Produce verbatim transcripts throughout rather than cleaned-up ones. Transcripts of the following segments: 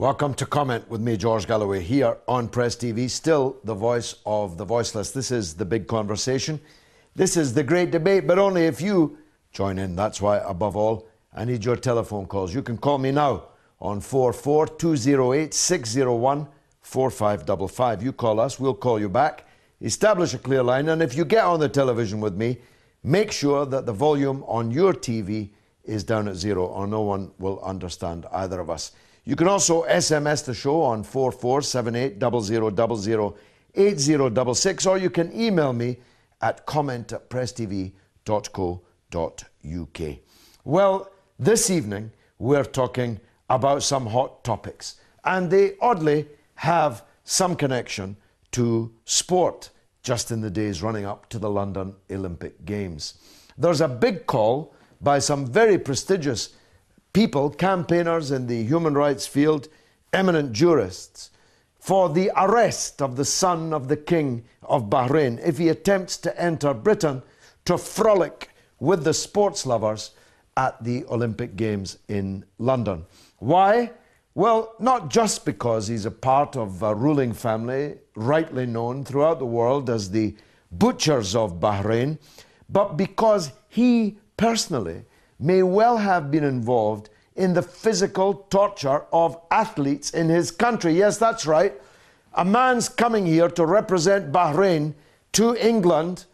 Welcome to Comment with me, George Galloway, here on Press T V, still the voice of the voiceless. This is the big conversation. This is the great debate, but only if you join in. That's why, above all, I need your telephone calls. You can call me now on four four two zero eight six zero one four five five five. You call us, we'll call you back. Establish a clear line, and if you get on the television with me, make sure that the volume on your T V is down at zero, or no one will understand either of us. You can also S M S the show on four four seven eight zero zero zero zero eight zero six six, or you can email me at comment at press t v dot co dot u k. Well, this evening we're talking about some hot topics, and they oddly have some connection to sport just in the days running up to the London Olympic Games. There's a big call by some very prestigious people, campaigners in the human rights field, eminent jurists, for the arrest of the son of the King of Bahrain if he attempts to enter Britain to frolic with the sports lovers at the Olympic Games in London. Why? Well, not just because he's a part of a ruling family rightly known throughout the world as the Butchers of Bahrain, but because he personally may well have been involved in the physical torture of athletes in his country. Yes, that's right. A man's coming here to represent Bahrain to England,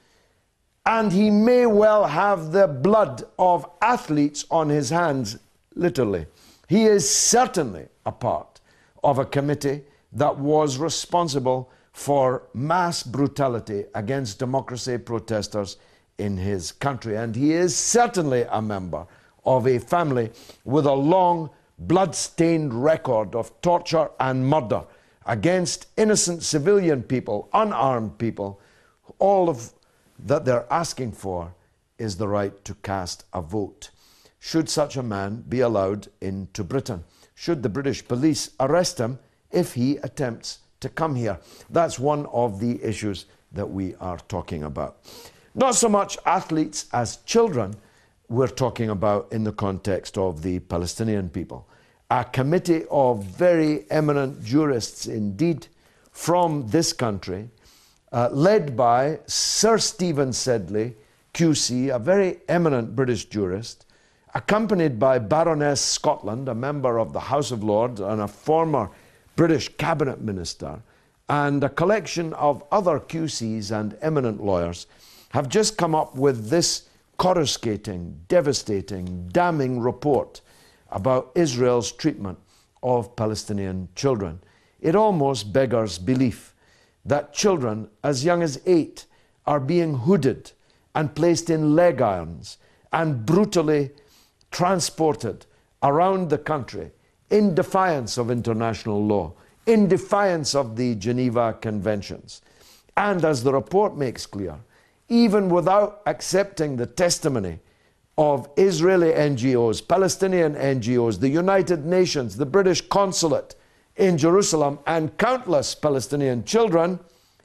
and he may well have the blood of athletes on his hands, literally. He is certainly a part of a committee that was responsible for mass brutality against democracy protesters in his country. And he is certainly a member of a family with a long, blood-stained record of torture and murder against innocent civilian people, unarmed people. All of that they're asking for is the right to cast a vote. Should such a man be allowed into Britain? Should the British police arrest him if he attempts to come here? That's one of the issues that we are talking about. Not so much athletes as children we're talking about in the context of the Palestinian people. A committee of very eminent jurists indeed from this country, uh, led by Sir Stephen Sedley, Q C, a very eminent British jurist, accompanied by Baroness Scotland, a member of the House of Lords and a former British cabinet minister, and a collection of other Q Cs and eminent lawyers, have just come up with this coruscating, devastating, damning report about Israel's treatment of Palestinian children. It almost beggars belief that children as young as eight are being hooded and placed in leg irons and brutally transported around the country in defiance of international law, in defiance of the Geneva Conventions. And as the report makes clear, even without accepting the testimony of Israeli N G Os, Palestinian N G Os, the United Nations, the British consulate in Jerusalem, and countless Palestinian children,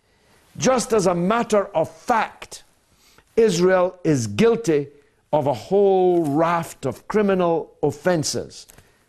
just as a matter of fact, Israel is guilty of a whole raft of criminal offenses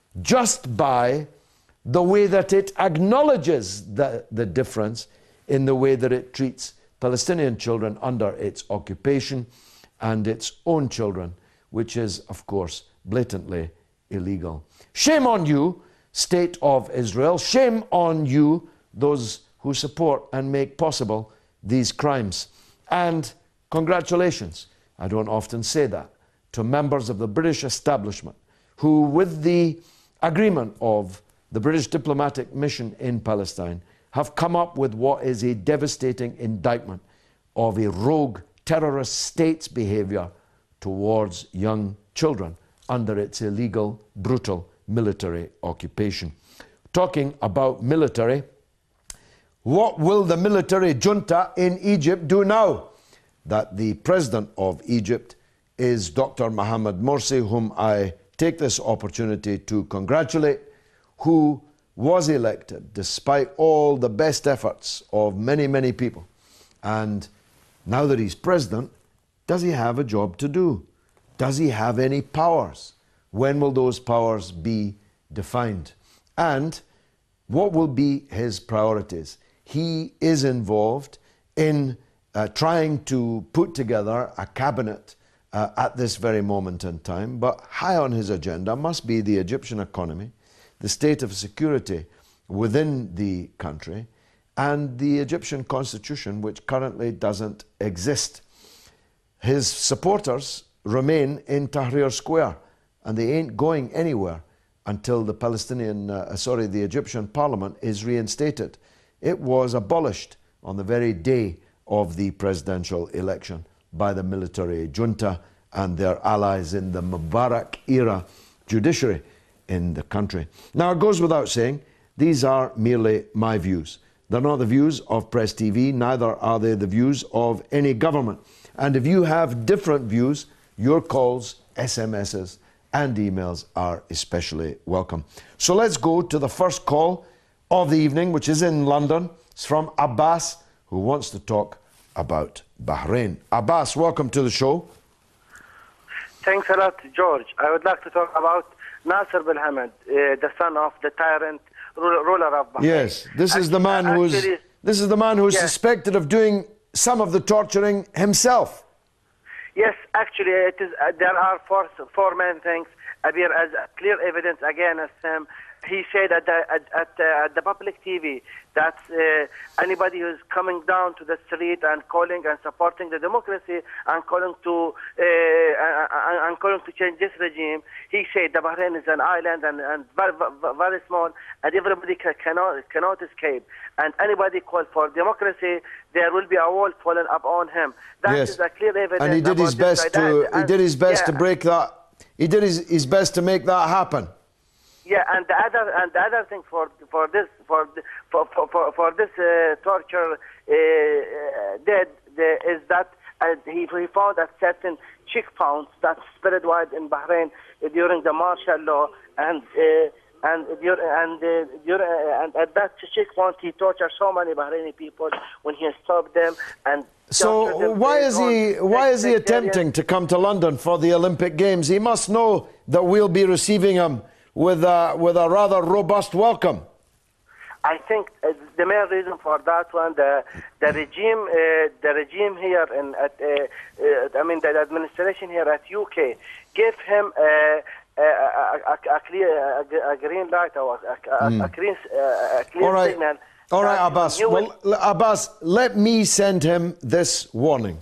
just by the way that it acknowledges the, the difference in the way that it treats Palestinian children under its occupation and its own children, which is, of course, blatantly illegal. Shame on you, State of Israel. Shame on you, those who support and make possible these crimes. And congratulations, I don't often say that, to members of the British establishment who, with the agreement of the British diplomatic mission in Palestine, have come up with what is a devastating indictment of a rogue terrorist state's behavior towards young children under its illegal, brutal military occupation. Talking about military, what will the military junta in Egypt do now that the president of Egypt is Doctor Mohamed Morsi, whom I take this opportunity to congratulate, who was elected despite all the best efforts of many, many people. And now that he's president, does he have a job to do? Does he have any powers? When will those powers be defined? And What will be his priorities? He is involved in uh, trying to put together a cabinet uh, at this very moment in time, but high on his agenda must be the Egyptian economy, the state of security within the country, and the Egyptian constitution, which currently doesn't exist. His supporters remain in Tahrir Square, and they ain't going anywhere until the Palestinian, uh, sorry, the Egyptian parliament is reinstated. It was abolished on the very day of the presidential election by the military junta and their allies in the Mubarak era judiciary in the country. Now, it goes without saying, these are merely my views. They're not the views of Press T V, neither are they the views of any government. And if you have different views, your calls, S M Ses, and emails are especially welcome. So let's go to the first call of the evening, which is in London. It's from Abbas, who wants to talk about Bahrain. Abbas, welcome to the show. Thanks a lot, George. I would like to talk about Nasser bin Hamad, uh, the son of the tyrant ruler of Bahrain. Yes, this is the man who is this is the man who is yes. suspected of doing some of the torturing himself. Yes, actually, it is. Uh, there are four, four main things appear as clear evidence against him. He said at the, at, at, uh, at the public T V that uh, anybody who is coming down to the street and calling and supporting the democracy and calling to uh, and calling to change this regime, he said the Bahrain is an island and, and very, very small, and everybody can, cannot cannot escape. And anybody call for democracy, there will be a wall falling upon him. That yes. is a clear evidence. And he did his best to and, he did his best yeah. to break that. He did his, his best to make that happen. Yeah, and the other and the other thing for for this for for for, for this uh, torture uh, dead uh, is that uh, he he found a certain checkpoints that spread wide in Bahrain uh, during the martial law, and uh, and during, and uh, during, uh, and at that checkpoint he tortured so many Bahraini people when he stopped them and. So why is he why is he attempting to come to London for the Olympic Games? He must know that we'll be receiving him with a, with a rather robust welcome. I think uh, the main reason for that one, the the regime, uh, the regime here in at, uh, uh, I mean the administration here at U K gave him uh, a, a, a, clear a, a green light or a, a, mm. a clear, uh, a clear All right. signal. All right, Abbas. Well, Abbas, let me send him this warning.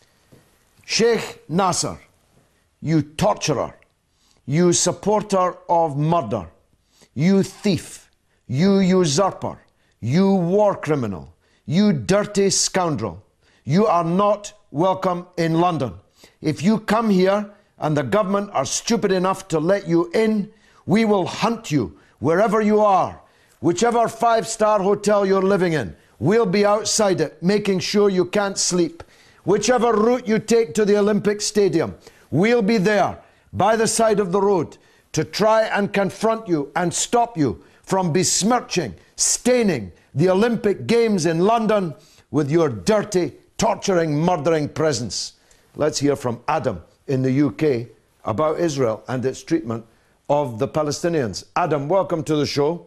Sheikh Nasser, you torturer, you supporter of murder, you thief, you usurper, you war criminal, you dirty scoundrel, you are not welcome in London. If you come here and the government are stupid enough to let you in, we will hunt you wherever you are. Whichever five-star hotel you're living in, we'll be outside it, making sure you can't sleep. Whichever route you take to the Olympic Stadium, we'll be there by the side of the road to try and confront you and stop you from besmirching, staining the Olympic Games in London with your dirty, torturing, murdering presence. Let's hear from Adam in the U K about Israel and its treatment of the Palestinians. Adam, welcome to the show.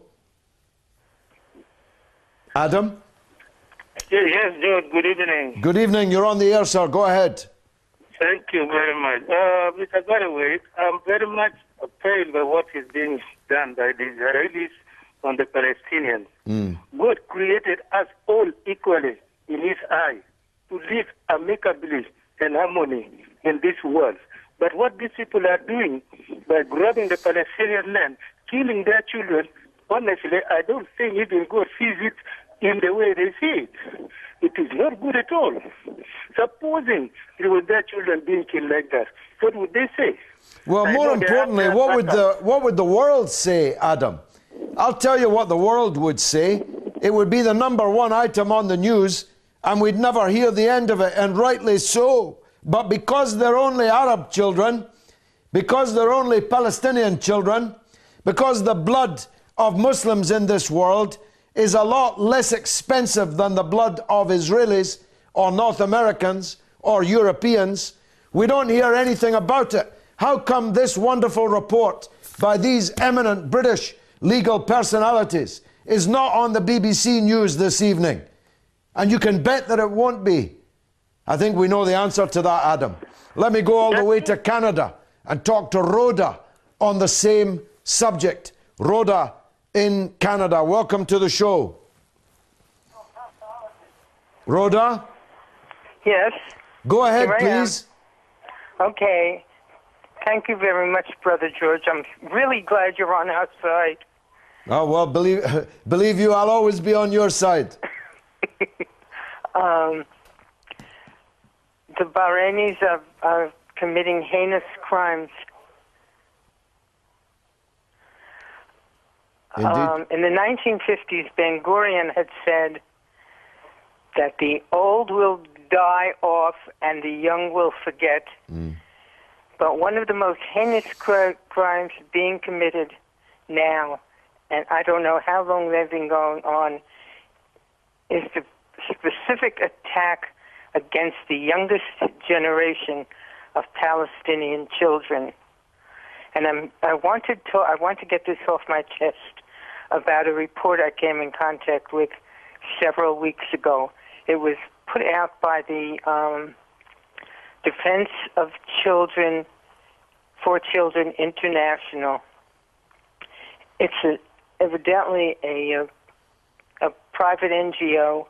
Adam? Yes, George, good evening. Good evening. You're on the air, sir. Go ahead. Thank you very much. Uh, Mister Galloway, I'm very much appalled by what is being done by the Israelis on the Palestinians. Mm. God created us all equally in His eye to live amicably and harmony in this world. But what these people are doing by grabbing the Palestinian land, killing their children, honestly, I don't think even God sees it in the way they see it. It is not good at all. Supposing it was their children being killed like that, what would they say? Well, I more importantly, what would the what would the world say, Adam? I'll tell you what the world would say. It would be the number one item on the news, and we'd never hear the end of it, and rightly so. But because they're only Arab children, because they're only Palestinian children, because the blood of Muslims in this world is a lot less expensive than the blood of Israelis or North Americans or Europeans, we don't hear anything about it. How come this wonderful report by these eminent British legal personalities is not on the B B C News this evening. And you can bet that it won't be. I think we know the answer to that, Adam. Let me go all the way to Canada and talk to Rhoda on the same subject. Rhoda in Canada, welcome to the show. Rhoda? Yes. Go ahead, Here I am. please. Okay. Thank you very much, Brother George. I'm really glad you're on our side. Oh, well, believe, believe you, I'll always be on your side. um, the Bahrainis are, are committing heinous crimes. Indeed. Um, in the nineteen fifties, Ben Gurion had said that the old will die off and the young will forget. Mm. But one of the most heinous cr- crimes being committed now, and I don't know how long they've been going on, is the specific attack against the youngest generation of Palestinian children. And I'm, I wanted to I want to get this off my chest about a report I came in contact with several weeks ago. It was put out by the um, Defense of Children for Children International. It's a, evidently a, a, a private N G O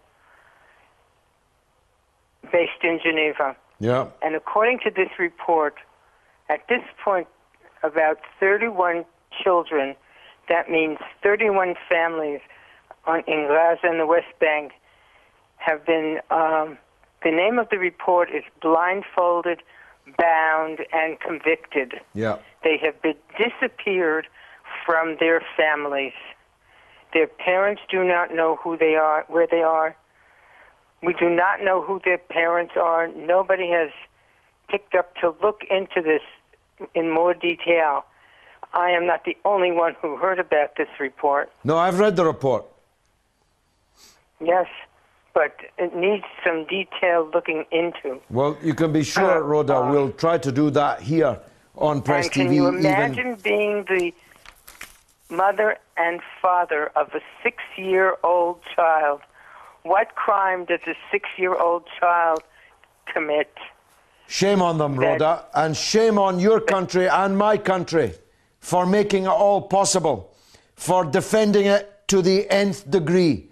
based in Geneva. Yeah. And according to this report, at this point, about thirty-one children, that means thirty-one families on, in Gaza and the West Bank, have been, um, the name of the report is Blindfolded, Bound, and Convicted. Yeah. They have been disappeared from their families. Their parents do not know who they are, where they are. We do not know who their parents are. Nobody has picked up to look into this in more detail. I am not the only one who heard about this report. No, I've read the report. Yes, but it needs some detail looking into. Well, you can be sure, Uh, Rhoda, uh, we'll try to do that here on Press and T V. can you even- imagine being the mother and father of a six-year-old child? What crime does a six-year-old child commit? Shame on them, that- Rhoda, and shame on your country and my country for making it all possible, for defending it to the nth degree,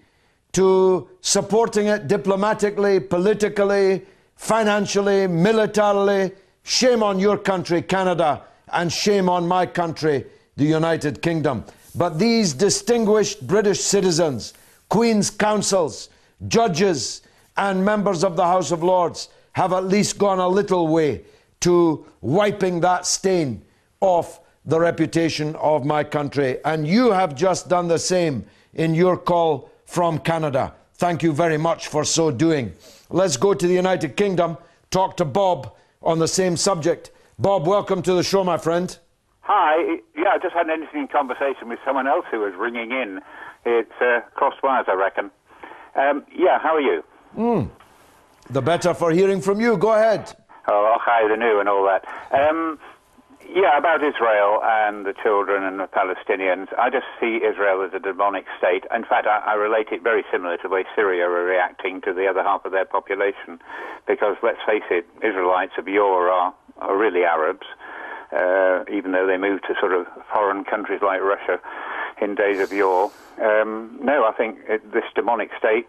to supporting it diplomatically, politically, financially, militarily. Shame on your country, Canada, and shame on my country, the United Kingdom. But these distinguished British citizens, Queen's Counsels, judges, and members of the House of Lords have at least gone a little way to wiping that stain off the reputation of my country. And you have just done the same in your call from Canada. Thank you very much for so doing. Let's go to the United Kingdom, talk to Bob on the same subject. Bob, welcome to the show, my friend. Hi. Yeah, I just had an interesting conversation with someone else who was ringing in. It uh, crossed wires, I reckon. Um, yeah, how are you? Mm. The better for hearing from you. Go ahead. Oh, hi, the new and all that. Um, yeah, about Israel and the children and the Palestinians. I just see Israel as a demonic state. In fact, I, I relate it very similar to the way Syria are reacting to the other half of their population. Because, let's face it, Israelites of yore are, are really Arabs, uh, even though they moved to sort of foreign countries like Russia in days of yore. Um, no, I think it, this demonic state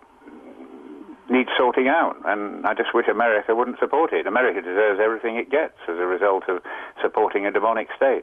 needs sorting out, and I just wish America wouldn't support it. America deserves everything it gets as a result of supporting a demonic state.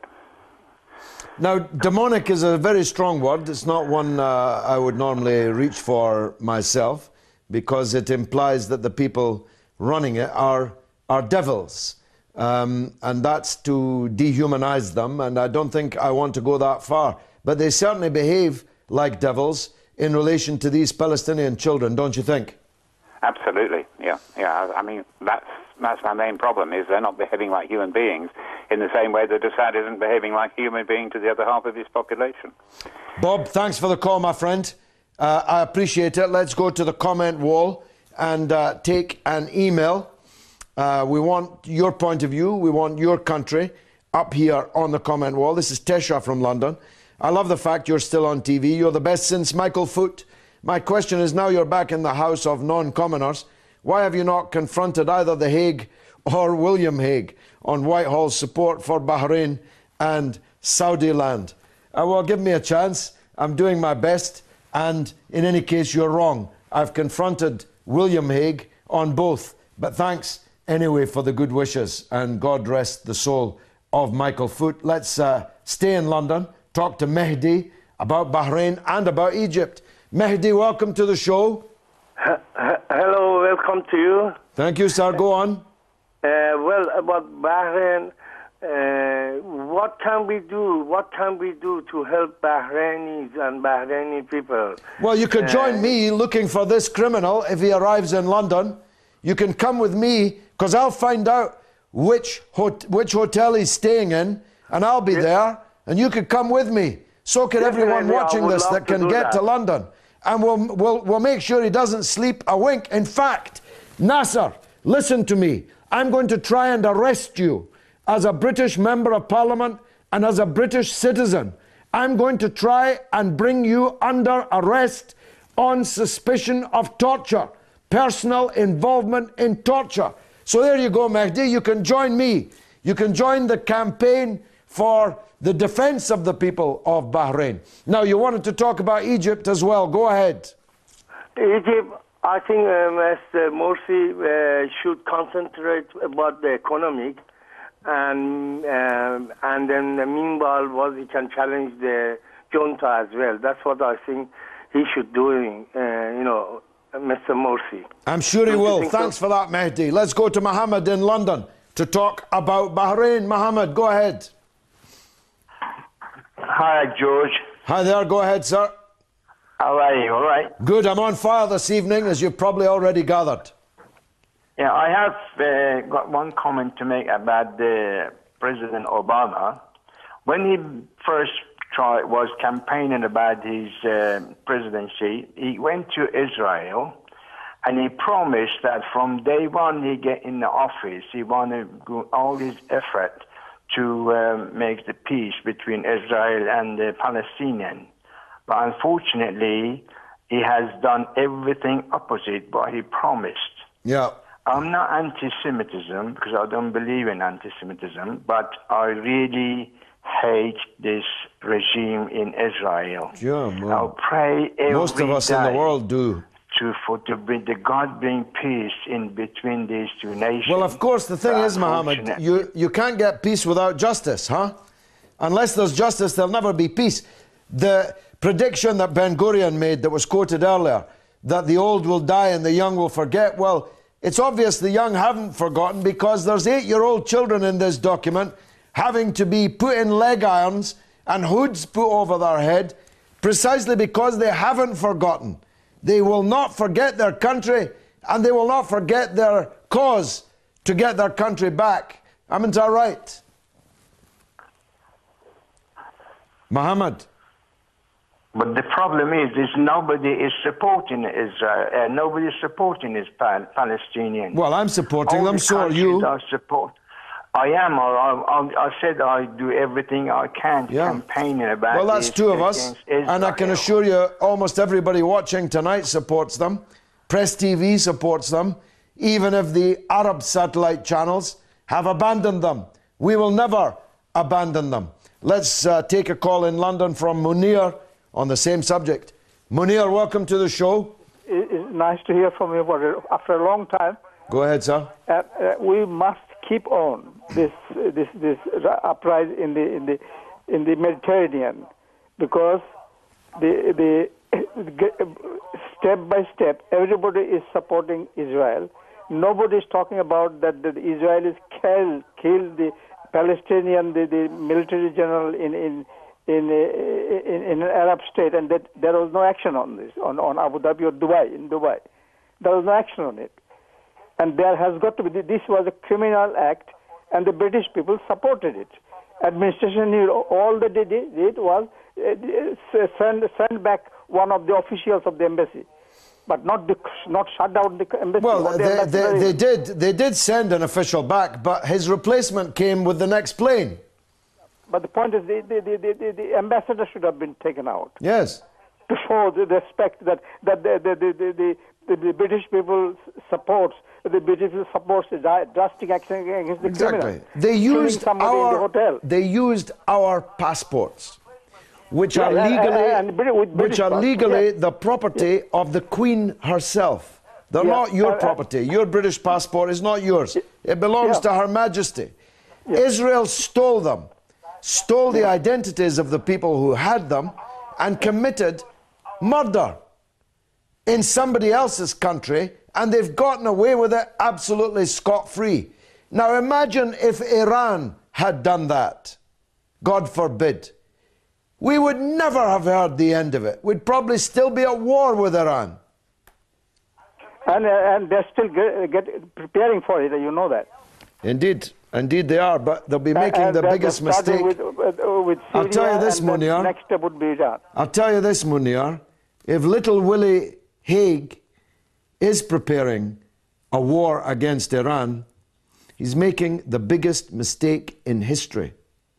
Now, demonic is a very strong word. It's not one uh, I would normally reach for myself, because it implies that the people running it are, are devils. Um, and that's to dehumanize them, and I don't think I want to go that far. But they certainly behave like devils in relation to these Palestinian children, don't you think? Absolutely, yeah, yeah. I mean, that's that's my main problem, is they're not behaving like human beings in the same way that Assad isn't behaving like a human being to the other half of his population. Bob, thanks for the call, my friend. Uh, I appreciate it. Let's go to the comment wall and uh, take an email. Uh, we want your point of view. We want your country up here on the comment wall. This is Tesha from London. I love the fact you're still on T V. You're the best since Michael Foot. My question is, now you're back in the House of Non-Commoners, why have you not confronted either the Hague or William Hague on Whitehall's support for Bahrain and Saudi land? Uh, well, give me a chance. I'm doing my best. And in any case, you're wrong. I've confronted William Hague on both. But thanks anyway for the good wishes. And God rest the soul of Michael Foot. Let's uh, stay in London, talk to Mehdi about Bahrain and about Egypt. Mehdi, welcome to the show. Hello, welcome to you. Thank you, sir. Go on. Uh, well, about Bahrain, uh, what can we do? What can we do to help Bahrainis and Bahraini people? Well, you could join uh, me looking for this criminal if he arrives in London. You can come with me, because I'll find out which, hot which hotel he's staying in, and I'll be yes. there, and you could come with me. So could everyone Definitely, watching this that can get that. to London. And we'll, we'll, we'll make sure he doesn't sleep a wink. In fact, Nasser, listen to me. I'm going to try and arrest you as a British Member of Parliament and as a British citizen. I'm going to try and bring you under arrest on suspicion of torture, personal involvement in torture. So there you go, Mehdi. You can join me. You can join the campaign for the defense of the people of Bahrain. Now, you wanted to talk about Egypt as well. Go ahead. Egypt, I think uh, Mister Morsi uh, should concentrate about the economic, and um, and then uh, meanwhile, what he can challenge the junta as well. That's what I think he should do. Uh, you know, Mister Morsi. I'm sure he Don't will. you think Thanks so? for that, Mehdi. Let's go to Mohammed in London to talk about Bahrain. Mohammed, go ahead. Hi, George. Hi there. Go ahead, sir. How are you? All right? Good. I'm on fire this evening, as you've probably already gathered. Yeah, I have uh, got one comment to make about the President Obama. When he first tried, was campaigning about his uh, presidency, he went to Israel and he promised that from day one he get in the office, he wanted to do all his effort to um, make the peace between Israel and the Palestinians. But unfortunately, he has done everything opposite what he promised. Yeah. I'm not anti-Semitism because I don't believe in anti-Semitism, but I really hate this regime in Israel. Yeah, well, I pray every most of us in the day world do. to for to bring the God bring peace in between these two nations. Well, of course, the thing But is, Mohammed, unfortunately- you, you can't get peace without justice, huh? Unless there's justice, there'll never be peace. The prediction that Ben Gurion made that was quoted earlier, that the old will die and the young will forget, well, it's obvious the young haven't forgotten, because there's eight-year-old children in this document having to be put in leg irons and hoods put over their head precisely because they haven't forgotten. They will not forget their country, and they will not forget their cause to get their country back. Isn't that right? Mohammed? But the problem is, is nobody is supporting Israel. Uh, nobody is supporting is Pal- Palestinians. Well, I'm supporting All them, the so are countries you. I support. I am. I, I, I said I do everything I can to Yeah. campaign about Well, that's this two of us. against And I can Israel. assure you, almost everybody watching tonight supports them. Press T V supports them. Even if the Arab satellite channels have abandoned them. We will never abandon them. Let's uh, take a call in London from Munir on the same subject. Munir, welcome to the show. It's nice to hear from you but after a long time. Go ahead, sir. Uh, uh, we must keep on this uh, this this uprising in the in the in the Mediterranean, because the the step by step everybody is supporting Israel. Nobody is talking about that the Israelis killed killed the Palestinian the, the military general in in. In, in in an Arab state, and that there was no action on this, on, on Abu Dhabi or Dubai, in Dubai. There was no action on it. And there has got to be, this was a criminal act, and the British people supported it. Administration, all they did, did was uh, send, send back one of the officials of the embassy, but not the, not shut down the embassy. Well, the they, they, they, did, they did send an official back, but his replacement came with the next plane. but the point is the, the, the, the, the ambassador should have been taken out. Yes. To show the respect that, that the, the, the, the, the, the British people supports, the British people supports the drastic action against the exactly. criminals. They used our, in the hotel. They used our passports, which yeah, are legally, and, and, and which are legally yeah. the property yeah. of the Queen herself. They're yeah. not your uh, property. Your British passport is not yours. It belongs yeah. to Her Majesty. Yeah. Israel stole them, stole the identities of the people who had them, and committed murder in somebody else's country, and they've gotten away with it absolutely scot-free. Now imagine if Iran had done that. God forbid. We would never have heard the end of it. We'd probably still be at war with Iran. And, uh, and they're still get, get, preparing for it, you know that. Indeed, indeed they are, but they'll be making uh, the biggest mistake. With, with, with Syria, I'll tell you this, and Muniar. Next step would be Iran. I'll tell you this, Muniar. If little Willie Hague is preparing a war against Iran, he's making the biggest mistake in history.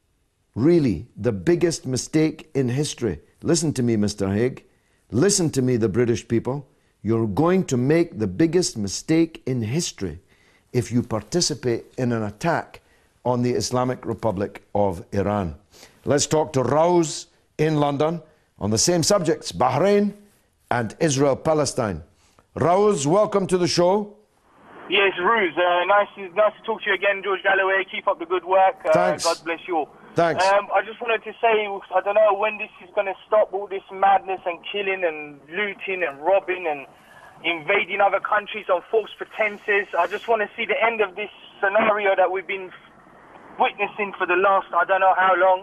Really, the biggest mistake in history. Listen to me, Mister Hague. Listen to me, the British people. You're going to make the biggest mistake in history if you participate in an attack on the Islamic Republic of Iran. Let's talk to Raouz in London on the same subjects, Bahrain and Israel-Palestine. Raouz, welcome to the show. Yes, Ruz, uh, nice, to, nice to talk to you again, George Galloway. Keep up the good work. Uh, Thanks. God bless you all. Thanks. Um, I just wanted to say, I don't know when this is going to stop, all this madness and killing and looting and robbing and invading other countries on false pretenses. I just want to see the end of this scenario that we've been witnessing for the last, I don't know how long.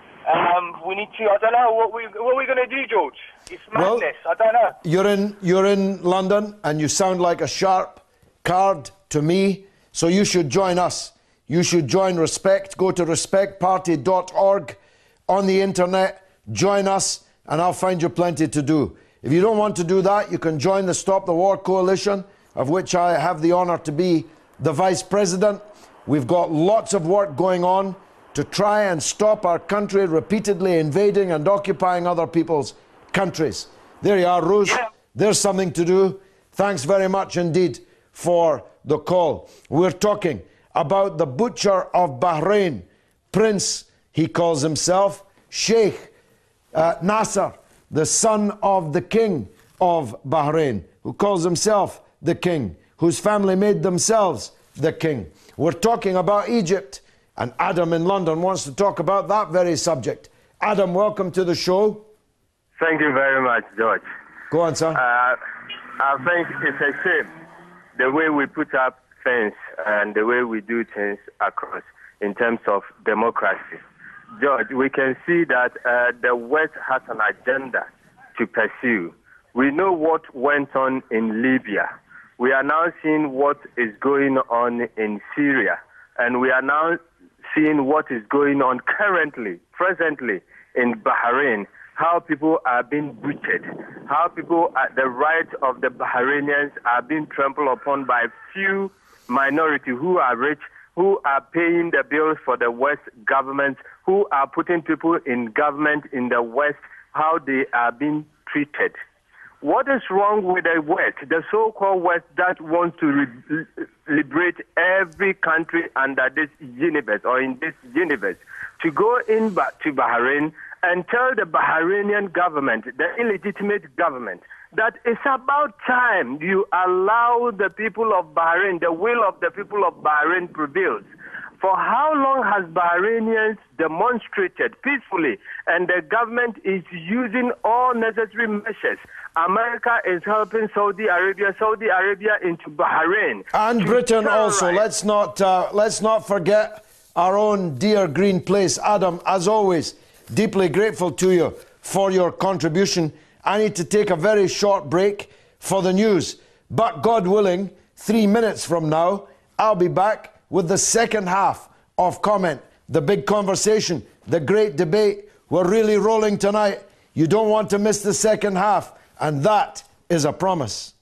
Um, we need to, I don't know, what, we, what are we going to do, George? It's madness, well, I don't know. You're in, you're in London and you sound like a sharp card to me, so you should join us. You should join Respect. Go to respect party dot org on the internet, join us, and I'll find you plenty to do. If you don't want to do that, you can join the Stop the War Coalition, of which I have the honour to be the Vice President. We've got lots of work going on to try and stop our country repeatedly invading and occupying other people's countries. There you are, Ruz. Yeah. There's something to do. Thanks very much indeed for the call. We're talking about the butcher of Bahrain, Prince, he calls himself, Sheikh uh, Nasser, the son of the king of Bahrain, who calls himself the king, whose family made themselves the king. We're talking about Egypt, and Adam in London wants to talk about that very subject. Adam, welcome to the show. Thank you very much, George. Go on, sir. Uh, I think it's a shame the way we put up things and the way we do things across in terms of democracy. George, we can see that uh, the West has an agenda to pursue. We know what went on in Libya. We are now seeing what is going on in Syria. And we are now seeing what is going on currently, presently in Bahrain, how people are being butchered, how people, uh, the rights of the Bahrainians are being trampled upon by few minority who are rich, who are paying the bills for the West government, who are putting people in government in the West, how they are being treated. What is wrong with the West, the so-called West that wants to re- liberate every country under this universe or in this universe, to go in back to Bahrain and tell the Bahrainian government, the illegitimate government, that it's about time you allow the people of Bahrain, the will of the people of Bahrain prevails. For how long has Bahrainians demonstrated peacefully, and the government is using all necessary measures? America is helping Saudi Arabia, Saudi Arabia into Bahrain. And Britain also. Let's not, uh, let's not forget our own dear green place. Adam, as always, deeply grateful to you for your contribution. I need to take a very short break for the news. But God willing, three minutes from now, I'll be back with the second half of Comment, the big conversation, the great debate. We're really rolling tonight. You don't want to miss the second half, and that is a promise.